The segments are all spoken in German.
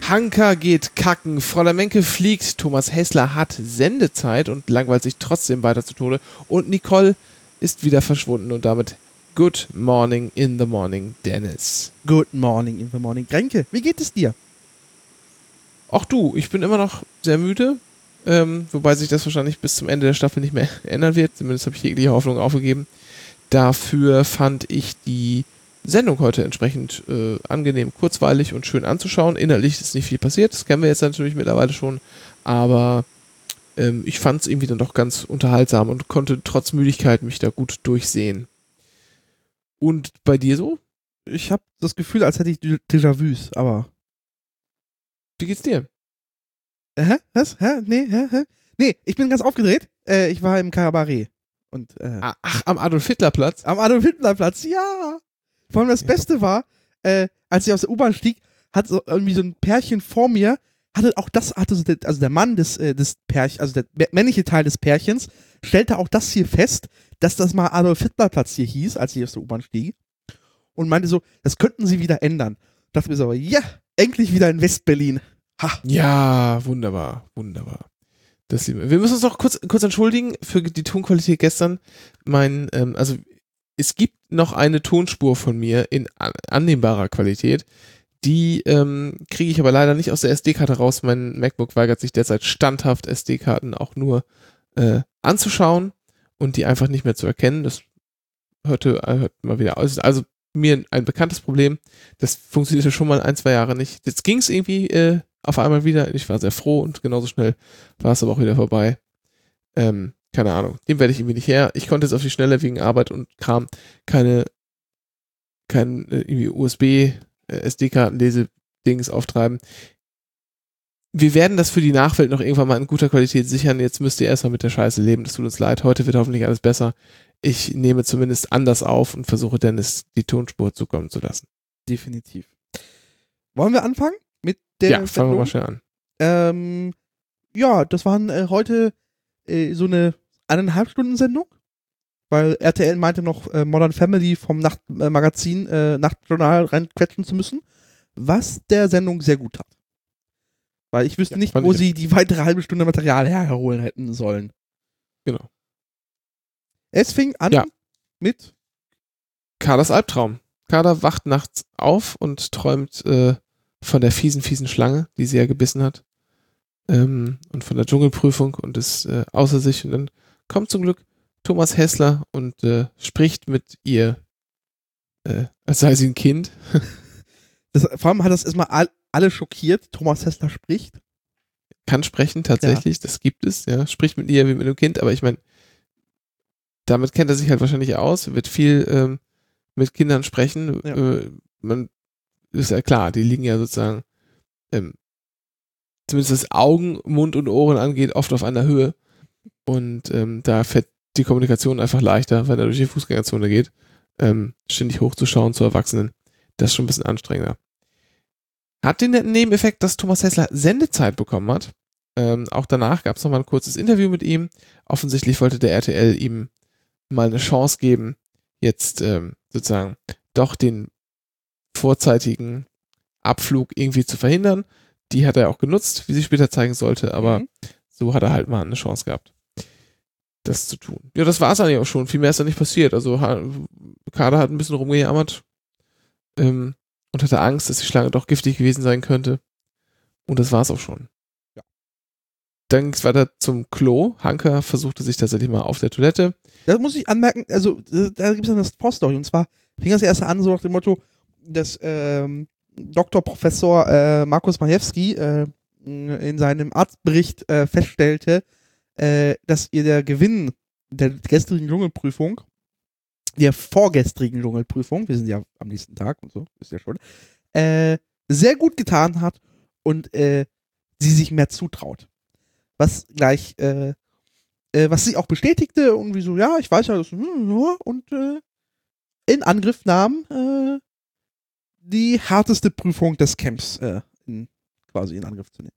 Hanka geht kacken, Fräulein Menke fliegt, Thomas Hässler hat Sendezeit und langweilt sich trotzdem weiter zu Tode und Nicole ist wieder verschwunden und damit Good Morning in the Morning, Dennis. Good morning in the morning. Grenke, wie geht es dir? Auch du, ich bin immer noch sehr müde, wobei sich das wahrscheinlich bis zum Ende der Staffel nicht mehr ändern wird. Zumindest habe ich jegliche Hoffnung aufgegeben. Dafür fand ich die Sendung heute entsprechend angenehm, kurzweilig und schön anzuschauen. Inhaltlich ist nicht viel passiert, das kennen wir jetzt natürlich mittlerweile schon, aber ich fand es irgendwie dann doch ganz unterhaltsam und konnte trotz Müdigkeit mich da gut durchsehen. Und bei dir so? Ich habe das Gefühl, als hätte ich Déjà-vus, aber... Wie geht's dir? Hä? Was? Hä? Nee, Nee, ich bin ganz aufgedreht. Ich war im Kabarett. Und, Ach, am Adolf-Hitler-Platz? Am Adolf-Hitler-Platz, ja! Vor allem das Beste war, als ich aus der U-Bahn stieg, hat so irgendwie so ein Pärchen vor mir, also der Mann des Pärchens, also der männliche Teil des Pärchens, stellte auch das hier fest, dass das mal Adolf-Hitler-Platz hier hieß, als ich aus der U-Bahn stieg. Und meinte so, das könnten sie wieder ändern. Dachte mir so, ja, endlich wieder in West-Berlin. Ha. Ja, wunderbar, wunderbar. Wir müssen uns noch kurz entschuldigen für die Tonqualität gestern. Also es gibt noch eine Tonspur von mir in annehmbarer Qualität. Die kriege ich aber leider nicht aus der SD-Karte raus. Mein MacBook weigert sich derzeit standhaft, SD-Karten auch nur anzuschauen und die einfach nicht mehr zu erkennen. Das hört mal wieder aus. Also mir ein bekanntes Problem. Das funktionierte schon mal 1-2 Jahre nicht. Jetzt ging es irgendwie auf einmal wieder. Ich war sehr froh und genauso schnell war es aber auch wieder vorbei. Keine Ahnung. Dem werde ich irgendwie nicht her. Ich konnte jetzt auf die Schnelle wegen Arbeit und Kram kein irgendwie USB SD-Karten-Lese-Dings auftreiben. Wir werden das für die Nachwelt noch irgendwann mal in guter Qualität sichern. Jetzt müsst ihr erstmal mit der Scheiße leben. Das tut uns leid. Heute wird hoffentlich alles besser. Ich nehme zumindest anders auf und versuche Dennis die Tonspur zukommen zu lassen. Definitiv. Wollen wir anfangen mit der Ja, fangen wir mal schnell an. Ja, das waren heute so eine 1,5 Stunden Sendung, weil RTL meinte noch Modern Family vom Nachtmagazin, Nachtjournal reinquetschen zu müssen, was der Sendung sehr gut tat. Weil ich wüsste nicht, wo sie die weitere halbe Stunde Material herholen hätten sollen. Genau. Es fing an mit Kaders Albtraum. Kader wacht nachts auf und träumt von der fiesen Schlange, die sie ja gebissen hat. Und von der Dschungelprüfung und ist außer sich. Und dann kommt zum Glück Thomas Hässler und spricht mit ihr, als sei sie ein Kind. Vor allem hat das erstmal alle schockiert. Thomas Hässler spricht. Kann sprechen, tatsächlich. Ja. Das gibt es, ja. Spricht mit ihr wie mit einem Kind, aber ich meine, damit kennt er sich halt wahrscheinlich aus, wird viel mit Kindern sprechen. Ja. Man ist ja klar, die liegen ja sozusagen, zumindest was Augen, Mund und Ohren angeht, oft auf einer Höhe. Und da fährt die Kommunikation einfach leichter, wenn er durch die Fußgängerzone geht. Ständig hochzuschauen zu Erwachsenen, das ist schon ein bisschen anstrengender. Hat den netten Nebeneffekt, dass Thomas Hässler Sendezeit bekommen hat. Auch danach gab es nochmal ein kurzes Interview mit ihm. Offensichtlich wollte der RTL ihm mal eine Chance geben, jetzt sozusagen doch den vorzeitigen Abflug irgendwie zu verhindern. Die hat er auch genutzt, wie sich später zeigen sollte, aber so hat er halt mal eine Chance gehabt, das zu tun. Ja, das war es eigentlich auch schon. Viel mehr ist da nicht passiert. Also Kader hat ein bisschen rumgejammert und hatte Angst, dass die Schlange doch giftig gewesen sein könnte. Und das war es auch schon. Ja. Dann ging es weiter zum Klo. Hanka versuchte sich tatsächlich mal auf der Toilette. Das muss ich anmerken, also da gibt es dann das Poststory. Und zwar fing das erst an so nach dem Motto, dass Dr. Professor Markus Majewski in seinem Arztbericht feststellte, dass ihr der Gewinn der gestrigen Dschungelprüfung, der vorgestrigen Dschungelprüfung, wir sind ja am nächsten Tag und so, ist ja schon, sehr gut getan hat und sie sich mehr zutraut. Was gleich, was sie auch bestätigte, irgendwie so, ja, ich weiß ja, das, und in Angriff nahm, die härteste Prüfung des Camps quasi in Angriff zu nehmen.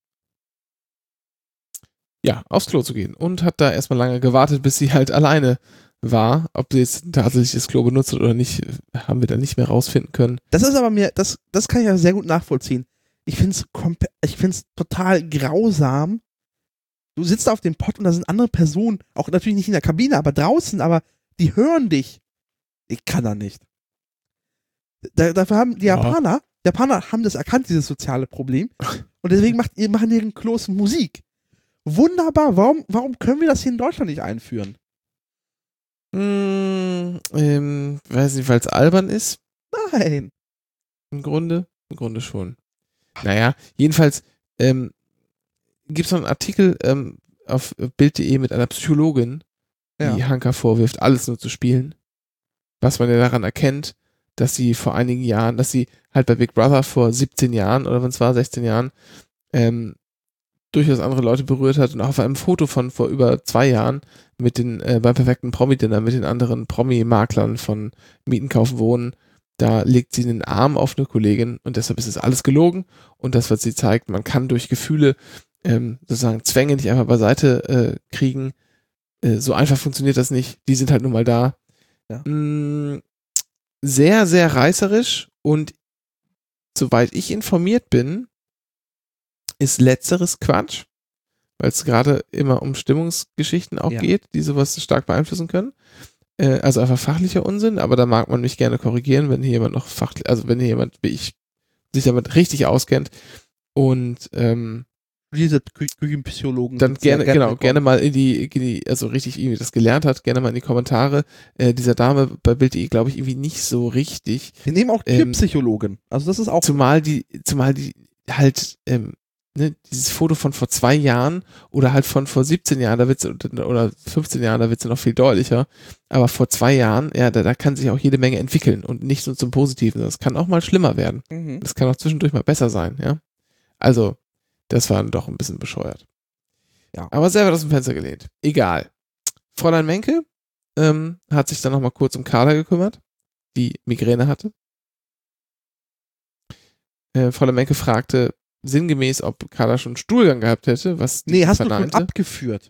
Ja, aufs Klo zu gehen. Und hat da erstmal lange gewartet, bis sie halt alleine war. Ob sie jetzt tatsächlich das Klo benutzt oder nicht, haben wir dann nicht mehr rausfinden können. Das ist aber das kann ich ja sehr gut nachvollziehen. Ich find's total grausam. Du sitzt auf dem Pott und da sind andere Personen, auch natürlich nicht in der Kabine, aber draußen, aber die hören dich. Ich kann da nicht. Dafür haben die Japaner haben das erkannt, dieses soziale Problem. Und deswegen machen die ihren Klos Musik. Wunderbar. Warum können wir das hier in Deutschland nicht einführen? Weiß nicht, weil es albern ist. Nein. Im Grunde schon. Naja, jedenfalls gibt es noch einen Artikel auf Bild.de mit einer Psychologin, die Hanka vorwirft, alles nur zu spielen. Was man ja daran erkennt, dass sie vor einigen Jahren, dass sie halt bei Big Brother vor 17 Jahren oder wenn es war 16 Jahren durchaus andere Leute berührt hat und auch auf einem Foto von vor über 2 Jahren mit den beim perfekten Promi-Dinner mit den anderen Promi-Maklern von Mieten, Kaufen, Wohnen, da legt sie den Arm auf eine Kollegin und deshalb ist es alles gelogen und das, was sie zeigt, man kann durch Gefühle sozusagen Zwänge nicht einfach beiseite kriegen. So einfach funktioniert das nicht. Die sind halt nun mal da. Ja. Sehr, sehr reißerisch und soweit ich informiert bin, ist letzteres Quatsch, weil es gerade immer um Stimmungsgeschichten auch geht, die sowas stark beeinflussen können. Also einfach fachlicher Unsinn, aber da mag man mich gerne korrigieren, wenn hier jemand noch fachlich, also wenn hier jemand wie ich sich damit richtig auskennt und diese Küchenpsychologen dann gerne mal in die, also richtig irgendwie das gelernt hat, gerne mal in die Kommentare. Dieser Dame bei Bild.de glaube ich irgendwie nicht so richtig. Wir nehmen auch Tierpsychologen. Also das ist auch. Zumal die halt, dieses Foto von vor 2 Jahren oder halt von vor 17 Jahren, da wird's, oder 15 Jahren, da wird's ja noch viel deutlicher. Aber vor 2 Jahren, ja, da kann sich auch jede Menge entwickeln und nicht nur zum Positiven. Das kann auch mal schlimmer werden. Das kann auch zwischendurch mal besser sein, ja. Also, das war dann doch ein bisschen bescheuert. Ja. Aber selber aus dem Fenster gelehnt. Egal. Fräulein Menke hat sich dann nochmal kurz um Carla gekümmert, die Migräne hatte. Fräulein Menke fragte sinngemäß, ob Carla schon einen Stuhlgang gehabt hätte, was Nee, hast verneinte. du schon abgeführt?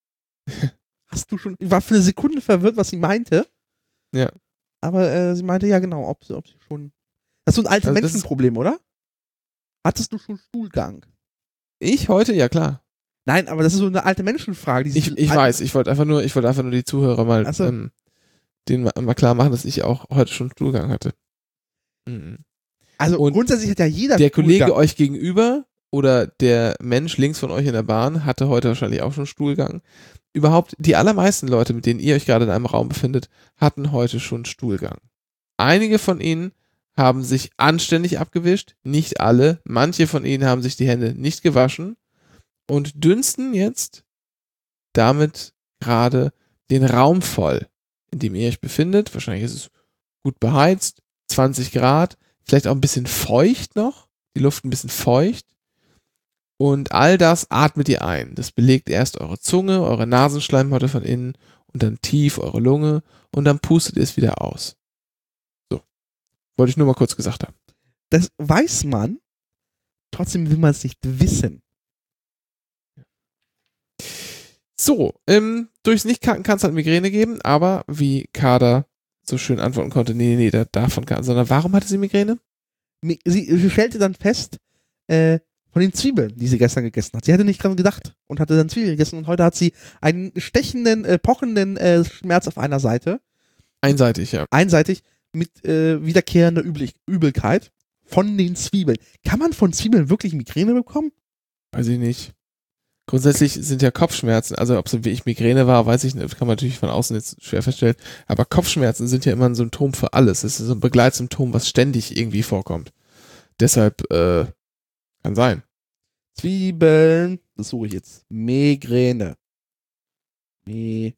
Ich war für eine Sekunde verwirrt, was sie meinte. Ja. Aber sie meinte ja genau, ob sie schon. Das ist so ein altes Menschenproblem, oder? Hattest du schon Stuhlgang? Ich heute? Ja, klar. Nein, aber das ist so eine alte Menschenfrage. Ich weiß, ich wollte einfach nur die Zuhörer mal denen mal klar machen, dass ich auch heute schon Stuhlgang hatte. Mhm. Also und grundsätzlich hat ja jeder der Kollege euch gegenüber oder der Mensch links von euch in der Bahn hatte heute wahrscheinlich auch schon Stuhlgang. Überhaupt, die allermeisten Leute, mit denen ihr euch gerade in einem Raum befindet, hatten heute schon Stuhlgang. Einige von ihnen haben sich anständig abgewischt, nicht alle. Manche von ihnen haben sich die Hände nicht gewaschen und dünsten jetzt damit gerade den Raum voll, in dem ihr euch befindet. Wahrscheinlich ist es gut beheizt, 20 Grad, vielleicht auch ein bisschen feucht noch, die Luft ein bisschen feucht. Und all das atmet ihr ein. Das belegt erst eure Zunge, eure Nasenschleimhäute von innen und dann tief eure Lunge und dann pustet ihr es wieder aus. So. Wollte ich nur mal kurz gesagt haben. Das weiß man, trotzdem will man es nicht wissen. So, durchs Nichtkacken kann es halt Migräne geben, aber wie Kader so schön antworten konnte, nee, davon kann, sondern warum hatte sie Migräne? Sie stellte dann fest, von den Zwiebeln, die sie gestern gegessen hat. Sie hatte nicht dran gedacht und hatte dann Zwiebeln gegessen und heute hat sie einen stechenden, pochenden Schmerz auf einer Seite. Einseitig, ja. Einseitig mit wiederkehrender Übelkeit von den Zwiebeln. Kann man von Zwiebeln wirklich Migräne bekommen? Weiß ich nicht. Grundsätzlich sind ja Kopfschmerzen, also ob so wie ich Migräne war, weiß ich nicht, kann man natürlich von außen jetzt schwer feststellen, aber Kopfschmerzen sind ja immer ein Symptom für alles. Es ist so ein Begleitsymptom, was ständig irgendwie vorkommt. Deshalb, kann sein. Zwiebeln, das suche ich jetzt. Migräne. Migräne.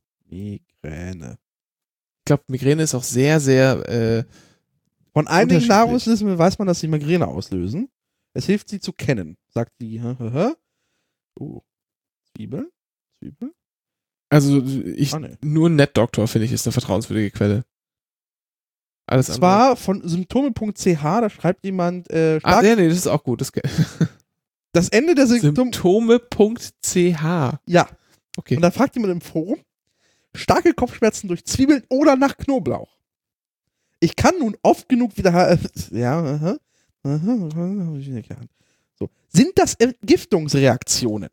Ich glaube, Migräne ist auch sehr, sehr von einigen Nahrungsmitteln weiß man, dass sie Migräne auslösen. Es hilft, sie zu kennen, sagt die. Oh. Zwiebeln? Also nur ein NetDoktor, finde ich, ist eine vertrauenswürdige Quelle. Alles andere. Zwar von symptome.ch, da schreibt jemand nee, das ist auch gut. Das Ende der Symptome.ch. Ja. Okay. Und dann fragt jemand im Forum, starke Kopfschmerzen durch Zwiebeln oder nach Knoblauch. Ich kann nun oft genug wieder So. Sind das Entgiftungsreaktionen?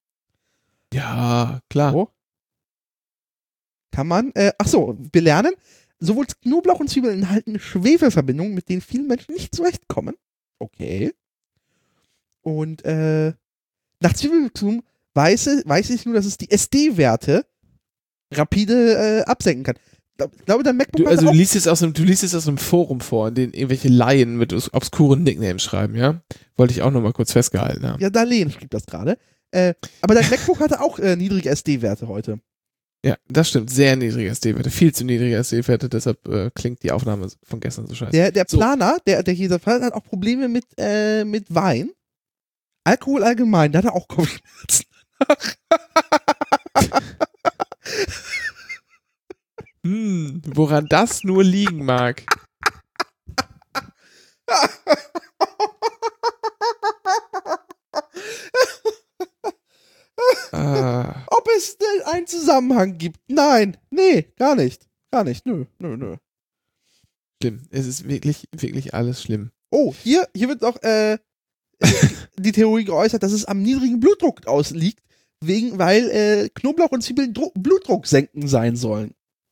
Ja, klar. So. Kann man, wir lernen, sowohl Knoblauch und Zwiebeln enthalten Schwefelverbindungen, mit denen viele Menschen nicht zurechtkommen. Okay. Und nach Zwiebelkonsum weiß ich nur, dass es die SD-Werte rapide absenken kann. Ich glaube, dein MacBook Du liest jetzt aus einem Forum vor, in dem irgendwelche Laien mit obskuren Nicknames schreiben, ja? Wollte ich auch nochmal kurz festgehalten haben. Ja, Darlene schrieb das gerade. Aber dein MacBook hatte auch niedrige SD-Werte heute. Ja, das stimmt. Sehr niedrige SD-Werte. Viel zu niedrige SD-Werte. Deshalb klingt die Aufnahme von gestern so scheiße. Der Planer, der hier hat auch Probleme mit Wein. Alkohol allgemein, der hat auch Kopfschmerzen. Woran das nur liegen mag. Ob es einen Zusammenhang gibt? Nein, nee, gar nicht. Gar nicht, nö. Schlimm. Es ist wirklich, wirklich alles schlimm. Oh, hier wird auch die Theorie geäußert, dass es am niedrigen Blutdruck ausliegt, weil Knoblauch und Zwiebeln Blutdruck senken sein sollen.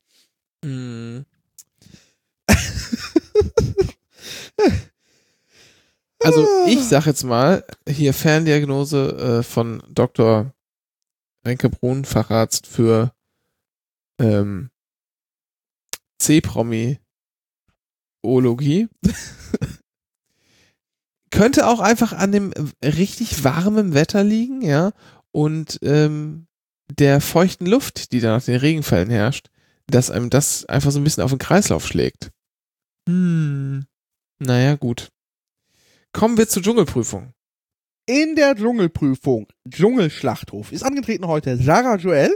Also ich sag jetzt mal, hier Ferndiagnose von Dr. Renke Brun, Facharzt für C-Promi-Ologie. Könnte auch einfach an dem richtig warmen Wetter liegen, ja, und der feuchten Luft, die da nach den Regenfällen herrscht, dass einem das einfach so ein bisschen auf den Kreislauf schlägt. Naja, gut. Kommen wir zur Dschungelprüfung. In der Dschungelprüfung, Dschungelschlachthof, ist angetreten heute Sarah Joel.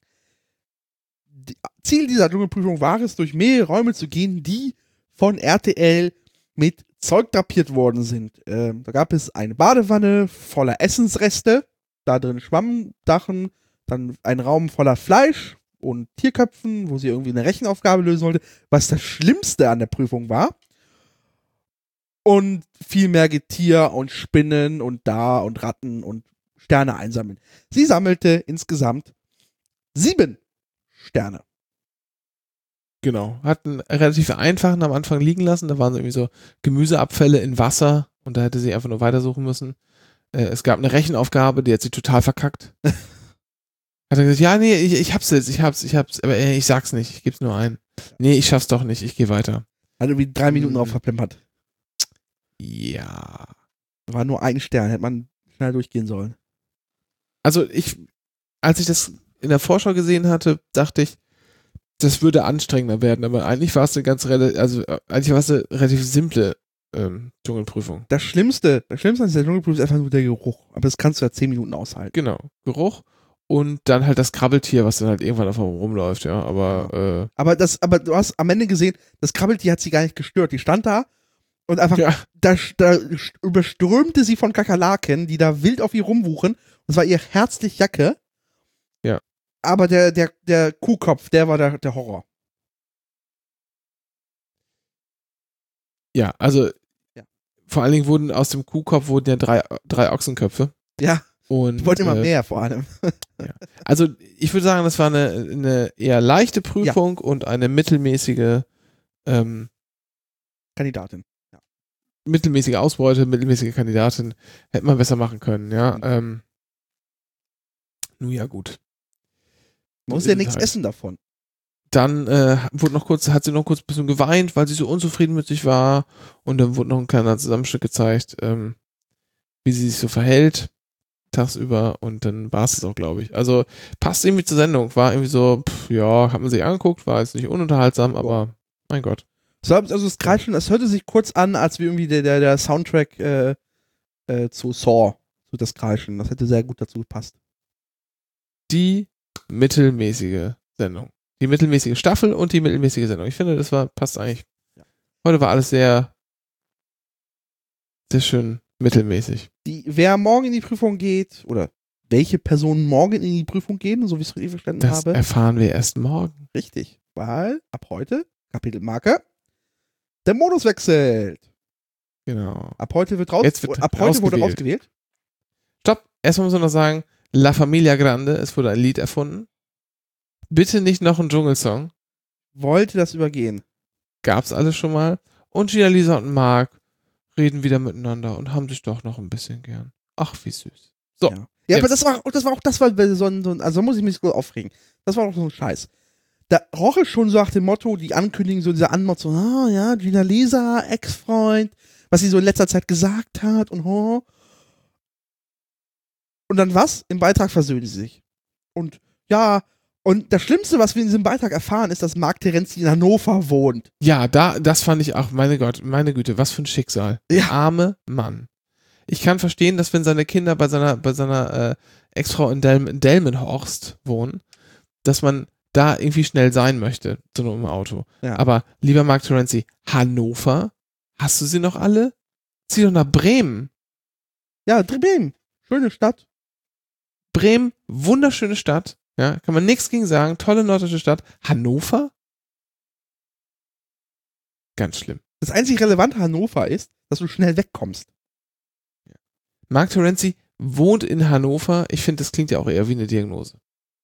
Ziel dieser Dschungelprüfung war es, durch mehrere Räume zu gehen, die von RTL mit Zeug drapiert worden sind. Da gab es eine Badewanne voller Essensreste, da drin Schwammdachen, dann ein Raum voller Fleisch und Tierköpfen, wo sie irgendwie eine Rechenaufgabe lösen wollte, was das Schlimmste an der Prüfung war. Und viel mehr Getier und Spinnen und Ratten und Sterne einsammeln. Sie sammelte insgesamt 7 Sterne. Genau. Hat einen relativ einfachen am Anfang liegen lassen. Da waren irgendwie so Gemüseabfälle in Wasser und da hätte sie einfach nur weitersuchen müssen. Es gab eine Rechenaufgabe, die hat sie total verkackt. Hat er gesagt, ja, nee, ich hab's jetzt, ich hab's, aber ich sag's nicht, ich geb's nur ein. Nee, ich schaff's doch nicht, ich gehe weiter. Hat irgendwie 3 Minuten drauf verplempert. Ja. War nur ein Stern, hätte man schnell durchgehen sollen. Also als ich das in der Vorschau gesehen hatte, dachte ich, das würde anstrengender werden, aber eigentlich war es eine relativ simple Dschungelprüfung. Das Schlimmste an dieser Dschungelprüfung ist einfach nur der Geruch. Aber das kannst du ja 10 Minuten aushalten. Genau, Geruch und dann halt das Krabbeltier, was dann halt irgendwann einfach rumläuft, ja, aber aber du hast am Ende gesehen, das Krabbeltier hat sie gar nicht gestört. Die stand da und einfach, da überströmte sie von Kakerlaken, die da wild auf ihr rumwuchen. Und es war ihr herzlich Jacke. Ja. Aber der Kuhkopf, der war der Horror. Ja, also vor allen Dingen wurden aus dem Kuhkopf ja drei Ochsenköpfe. Ja. Und ich wollte immer mehr vor allem. Ja. Also ich würde sagen, das war eine eher leichte Prüfung und eine mittelmäßige Kandidatin. Ja. Mittelmäßige Ausbeute, mittelmäßige Kandidatin. Hätte man besser machen können, ja. Nun ja, gut. Man muss ja nichts essen davon. Dann hat sie noch kurz ein bisschen geweint, weil sie so unzufrieden mit sich war. Und dann wurde noch ein kleiner Zusammenschnitt gezeigt, wie sie sich so verhält tagsüber. Und dann war es auch, glaube ich. Also passt irgendwie zur Sendung. War irgendwie so, hat man sich angeguckt, war jetzt nicht ununterhaltsam, aber mein Gott. Also das Kreischen, das hörte sich kurz an, als wie irgendwie der Soundtrack zu Saw, so das Kreischen. Das hätte sehr gut dazu gepasst. Die mittelmäßige Sendung. Die mittelmäßige Staffel und die mittelmäßige Sendung. Ich finde, passt eigentlich. Ja. Heute war alles sehr, sehr schön mittelmäßig. Wer morgen in die Prüfung geht, oder welche Personen morgen in die Prüfung gehen, so wie ich es richtig verstanden habe. Das erfahren wir erst morgen. Richtig, weil ab heute, Kapitelmarke, der Modus wechselt. Genau. Ab heute wurde ausgewählt. rausgewählt. Stopp. Erstmal muss man noch sagen, La Familia Grande, es wurde ein Lied erfunden. Bitte nicht noch ein Dschungelsong. Wollte das übergehen. Gab's alles schon mal. Und Gina, Lisa und Marc reden wieder miteinander und haben sich doch noch ein bisschen gern. Ach, wie süß. So. Ja, aber das war auch so ein, also muss ich mich so aufregen. Das war auch so ein Scheiß. Da roch es schon so nach dem Motto, die Ankündigung, so dieser Anmod, so, ja, Gina Lisa, Ex-Freund, was sie so in letzter Zeit gesagt hat und Und dann was? Im Beitrag versöhnen sie sich. Und ja, und das Schlimmste, was wir in diesem Beitrag erfahren, ist, dass Marc Terenzi in Hannover wohnt. Ja, das fand ich auch, meine Güte, was für ein Schicksal. Ja. Arme Mann. Ich kann verstehen, dass wenn seine Kinder bei seiner Ex-Frau in Delmenhorst wohnen, dass man da irgendwie schnell sein möchte, so nur im Auto. Ja. Aber, lieber Marc Terenzi, Hannover? Hast du sie noch alle? Zieh doch nach Bremen. Ja, Bremen. Schöne Stadt. Bremen, wunderschöne Stadt. Ja, kann man nichts gegen sagen. Tolle norddeutsche Stadt. Hannover? Ganz schlimm. Das einzig relevante Hannover ist, dass du schnell wegkommst. Marc Terenzi wohnt in Hannover. Ich finde, das klingt ja auch eher wie eine Diagnose.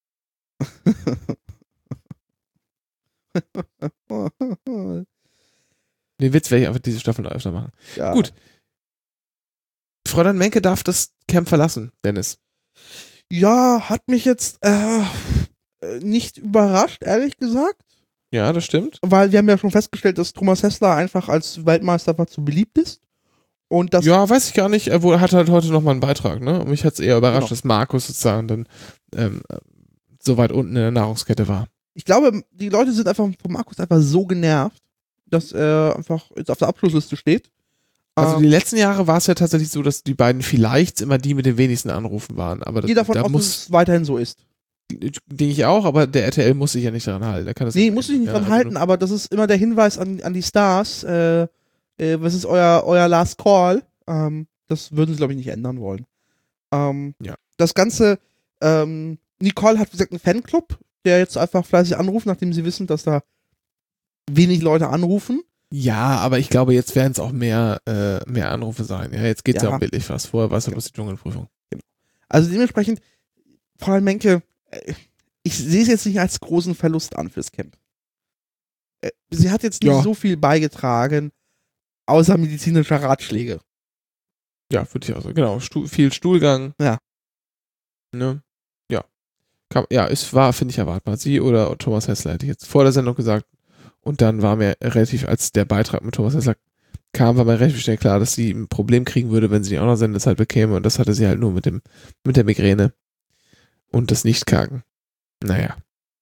Den Witz werde ich einfach diese Staffel noch öfter machen. Ja. Gut. Fräulein Menke darf das Camp verlassen, Dennis. Ja, hat mich jetzt nicht überrascht, ehrlich gesagt. Ja, das stimmt. Weil wir haben ja schon festgestellt, dass Thomas Hässler einfach als Weltmeister war zu beliebt ist. Und das Ja, weiß ich gar nicht. Er hat halt heute nochmal einen Beitrag, ne? Und mich hat es eher überrascht, Genau. dass Markus sozusagen dann so weit unten in der Nahrungskette war. Ich glaube, die Leute sind einfach von Markus einfach so genervt, dass er einfach jetzt auf der Abschlussliste steht. Also die letzten Jahre war es ja tatsächlich so, dass die beiden vielleicht immer die mit den wenigsten Anrufen waren. Aber Gehe davon da aus, dass es weiterhin so ist. denke ich auch, aber der RTL muss sich ja nicht daran halten. Der kann das Nee, muss ich nicht dran halten, aber das ist immer der Hinweis an die Stars. Was ist euer Last Call? Das würden sie, glaube ich, nicht ändern wollen. Ja. Das Ganze, Nicole hat, wie gesagt, einen Fanclub, der jetzt einfach fleißig anruft, nachdem sie wissen, dass da wenig Leute anrufen. Ja, aber ich glaube, jetzt werden es auch mehr Anrufe sein. Ja, jetzt geht es ja Ja. um billig was. Vorher war es ja bloß die Dschungelprüfung. Also dementsprechend, Frau Menke, ich sehe es jetzt nicht als großen Verlust an fürs Camp. Sie hat jetzt nicht Ja. so viel beigetragen, außer medizinischer Ratschläge. Ja, würde ich auch so. Genau, viel Stuhlgang. Ja. Ne? Ja. Es war, finde ich, erwartbar. Sie oder Thomas Hässler hätte ich jetzt vor der Sendung gesagt. Und dann war mir relativ, als der Beitrag mit Thomas Hässler kam, war mir relativ schnell klar, dass sie ein Problem kriegen würde, wenn sie auch noch Sendezeit bekäme. Und das hatte sie halt nur mit der Migräne und das Nichtkagen. Naja.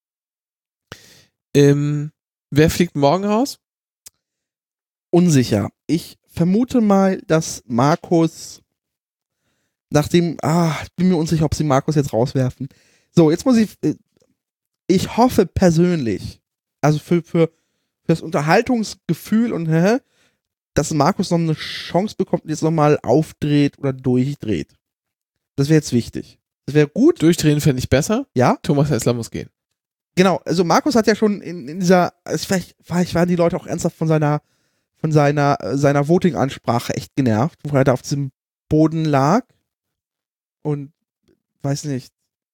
Wer fliegt morgen raus? Unsicher. Ich vermute mal, dass Markus ich bin mir unsicher, ob sie Markus jetzt rauswerfen. So, jetzt muss ich hoffe persönlich, also für das Unterhaltungsgefühl und dass Markus noch eine Chance bekommt und jetzt nochmal aufdreht oder durchdreht. Das wäre jetzt wichtig. Das wäre gut. Durchdrehen fände ich besser. Ja. Thomas Hässler muss gehen. Genau, also Markus hat ja schon in dieser, vielleicht waren die Leute auch ernsthaft von seiner Voting-Ansprache echt genervt, wo er da auf diesem Boden lag und weiß nicht.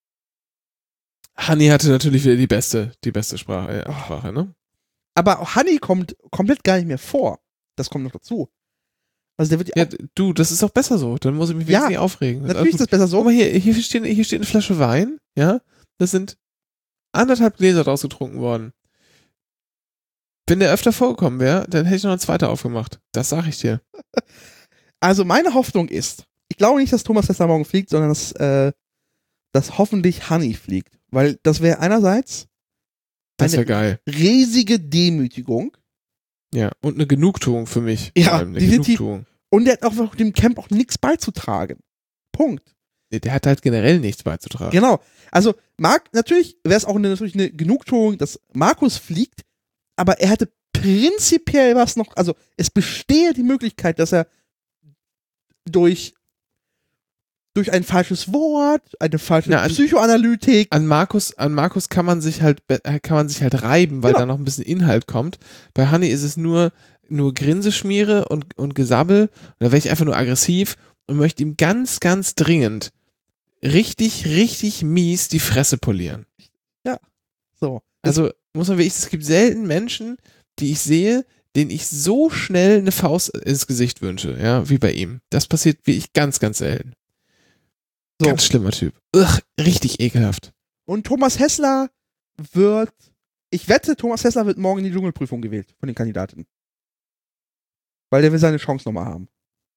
Hanni hatte natürlich wieder die beste Sprache, ne? Aber auch Hanni kommt komplett gar nicht mehr vor. Das kommt noch dazu. Also der wird Ja, du, das ist auch besser so. Dann muss ich mich wenigstens nicht aufregen. Natürlich ist das besser so. Guck mal, hier steht eine Flasche Wein, ja? Das sind 1,5 Gläser draus getrunken worden. Wenn der öfter vorgekommen wäre, dann hätte ich noch eine zweite aufgemacht. Das sag ich dir. Also meine Hoffnung ist, ich glaube nicht, dass Thomas Hässler morgen fliegt, sondern dass hoffentlich Hanni fliegt. Weil das wäre einerseits Das wäre eine geil. riesige Demütigung. Ja, und eine Genugtuung für mich. Ja, vor allem, eine definitiv. Genugtuung. Und der hat auch dem Camp auch nichts beizutragen. Punkt. Der hat halt generell nichts beizutragen. Genau. Also, natürlich wäre es auch natürlich eine Genugtuung, dass Markus fliegt, aber er hätte prinzipiell was noch, also es bestehe die Möglichkeit, dass er durch ein falsches Wort, eine falsche Psychoanalytik. An Markus kann man sich halt reiben, weil Genau. da noch ein bisschen Inhalt kommt. Bei Hanni ist es nur nur Grinse schmiere und Gesabbel. Oder wäre ich einfach nur aggressiv und möchte ihm ganz, ganz dringend richtig, richtig mies die Fresse polieren. So. Also muss man wirklich, es gibt selten Menschen, die ich sehe, denen ich so schnell eine Faust ins Gesicht wünsche, ja, wie bei ihm. Das passiert wirklich ganz, ganz selten. So. Ganz schlimmer Typ. Richtig ekelhaft. Und Thomas Hessler ich wette, Thomas Hessler wird morgen in die Dschungelprüfung gewählt von den Kandidaten. Weil der will seine Chance nochmal haben.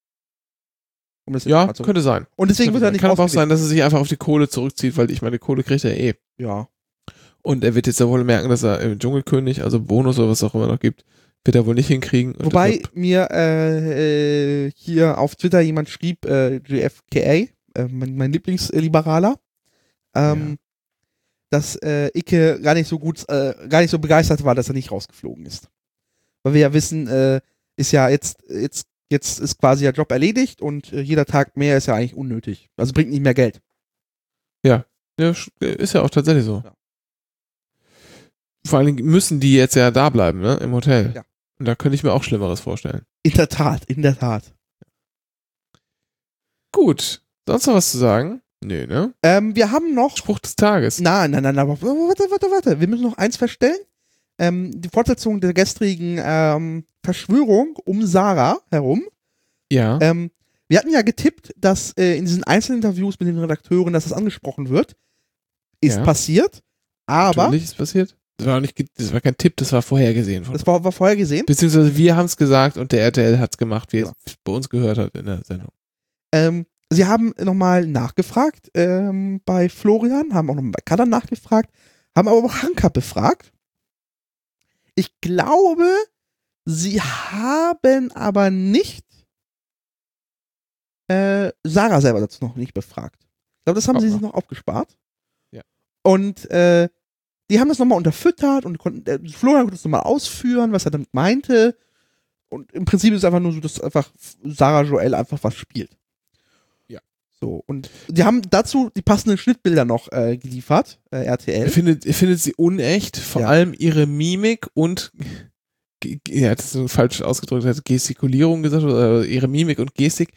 Ja, könnte sein. Und deswegen wird er nicht Kann aber auch ausgewählt. sein, dass er sich einfach auf die Kohle zurückzieht, weil ich meine, Kohle kriegt er eh. Ja. Und er wird jetzt ja wohl merken, dass er im Dschungelkönig, also Bonus oder was auch immer noch gibt, wird er wohl nicht hinkriegen. Und Wobei mir hier auf Twitter jemand schrieb, JFKA, mein Lieblingsliberaler, dass Icke gar nicht so begeistert war, dass er nicht rausgeflogen ist. Weil wir ja wissen, ist ja jetzt ist quasi der Job erledigt und jeder Tag mehr ist ja eigentlich unnötig. Also bringt nicht mehr Geld. Ja, ist ja auch tatsächlich so. Ja. Vor allen Dingen müssen die jetzt ja da bleiben, ne, im Hotel. Ja. Und da könnte ich mir auch Schlimmeres vorstellen. In der Tat. Gut. Sonst noch was zu sagen? Nö, ne? Wir haben noch. Spruch des Tages. Nein, aber warte. Wir müssen noch eins feststellen. Die Fortsetzung der gestrigen Verschwörung um Sarah herum. Ja. Wir hatten ja getippt, dass in diesen einzelnen Interviews mit den Redakteuren, dass das angesprochen wird. Ist passiert. Aber. Natürlich ist passiert. Das war kein Tipp, das war vorhergesehen. Das war vorhergesehen. Beziehungsweise wir haben es gesagt und der RTL hat es gemacht, wie es bei uns gehört hat in der Sendung. Sie haben nochmal nachgefragt bei Florian, haben auch nochmal bei Kadan nachgefragt, haben aber auch Hanka befragt. Ich glaube, sie haben aber nicht Sarah selber dazu noch nicht befragt. Ich glaube, das haben sie sich noch aufgespart. Ja. Und die haben das nochmal unterfüttert und Florian konnte das nochmal ausführen, was er damit meinte. Und im Prinzip ist es einfach nur so, dass einfach Sarah Joel einfach was spielt. Ja. So, und die haben dazu die passenden Schnittbilder noch geliefert, RTL. Ihr findet sie unecht, vor allem ihre Mimik und, er hat es so falsch ausgedrückt, er hat Gestikulierung gesagt, oder ihre Mimik und Gestik.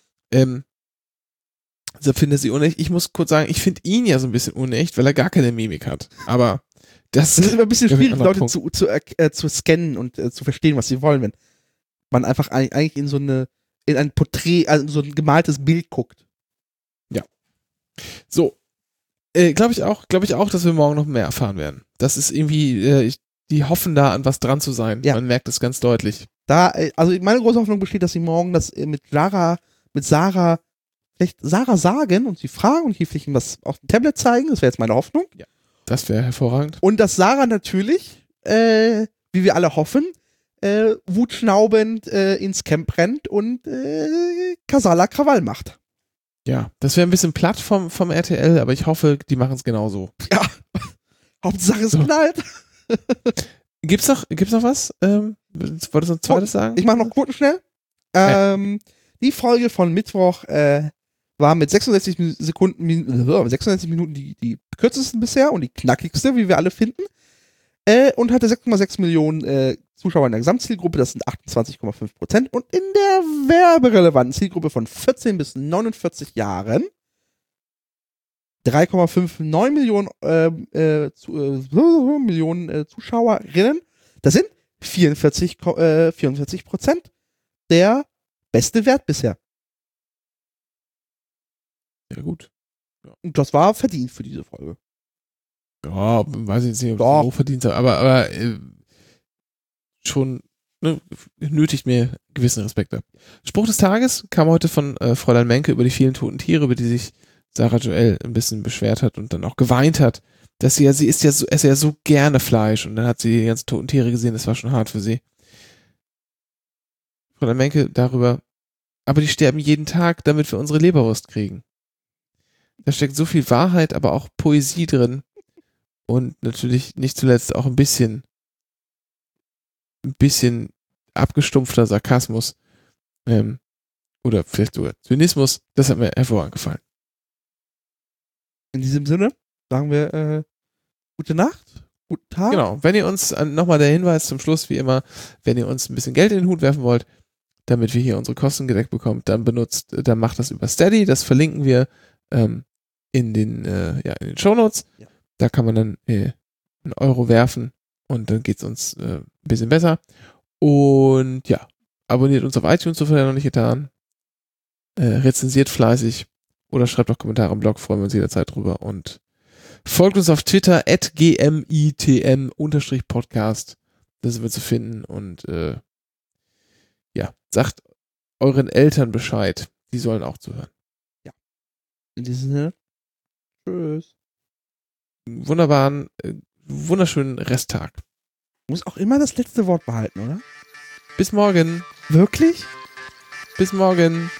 Also finde sie unecht. Ich muss kurz sagen, ich finde ihn ja so ein bisschen unecht, weil er gar keine Mimik hat. Aber das ist immer ein bisschen schwierig, Leute Punkt. zu scannen und zu verstehen, was sie wollen, wenn man einfach eigentlich in ein Porträt, also so ein gemaltes Bild guckt. Ja. So. Glaube ich auch, dass wir morgen noch mehr erfahren werden. Das ist irgendwie, die hoffen da an was dran zu sein. Ja. Man merkt das ganz deutlich. Also meine große Hoffnung besteht, dass sie morgen das mit Sarah vielleicht Sarah sagen und sie fragen und hier vielleicht was auf dem Tablet zeigen. Das wäre jetzt meine Hoffnung. Ja. Das wäre hervorragend. Und dass Sarah natürlich, wie wir alle hoffen, wutschnaubend ins Camp rennt und Kasala Krawall macht. Ja, das wäre ein bisschen platt vom RTL, aber ich hoffe, die machen es genauso. Ja, Hauptsache es knallt. Gibt's noch was? Wolltest du noch ein zweites sagen? Ich mache noch Quotenschnell. Die Folge von Mittwoch war mit 66 Minuten die kürzesten bisher und die knackigste, wie wir alle finden. Und hatte 6,6 Millionen Zuschauer in der Gesamtzielgruppe, das sind 28,5%. Und in der werberelevanten Zielgruppe von 14 bis 49 Jahren 3,59 Millionen Zuschauerinnen. Das sind 44% der beste Wert bisher. Ja, gut. Ja. Und das war verdient für diese Folge. Ja, weiß ich jetzt nicht, ob es so verdient hat, aber schon nötigt mir gewissen Respekt ab. Spruch des Tages kam heute von Fräulein Menke über die vielen toten Tiere, über die sich Sarah Joel ein bisschen beschwert hat und dann auch geweint hat, dass sie isst ja so gerne Fleisch und dann hat sie die ganzen toten Tiere gesehen, das war schon hart für sie. Fräulein Menke darüber, aber die sterben jeden Tag, damit wir unsere Leberwurst kriegen. Da steckt so viel Wahrheit, aber auch Poesie drin und natürlich nicht zuletzt auch ein bisschen abgestumpfter Sarkasmus oder vielleicht sogar Zynismus. Das hat mir hervorragend gefallen. In diesem Sinne sagen wir gute Nacht Guten Tag. Genau, wenn ihr uns, nochmal der Hinweis zum Schluss, wie immer, wenn ihr uns ein bisschen Geld in den Hut werfen wollt, damit wir hier unsere Kosten gedeckt bekommen, dann macht das über Steady, das verlinken wir in den Shownotes. Ja. Da kann man dann einen Euro werfen und dann geht es uns ein bisschen besser. Und ja, abonniert uns auf iTunes, sofern ihr noch nicht getan. Rezensiert fleißig oder schreibt auch Kommentare im Blog, freuen wir uns jederzeit drüber. Und folgt uns auf Twitter @gmitm_podcast. Das sind wir zu finden. Und sagt euren Eltern Bescheid. Die sollen auch zuhören. Ja. In diesem Sinne. Tschüss. Wunderschönen Resttag. Du musst auch immer das letzte Wort behalten, oder? Bis morgen. Wirklich? Bis morgen.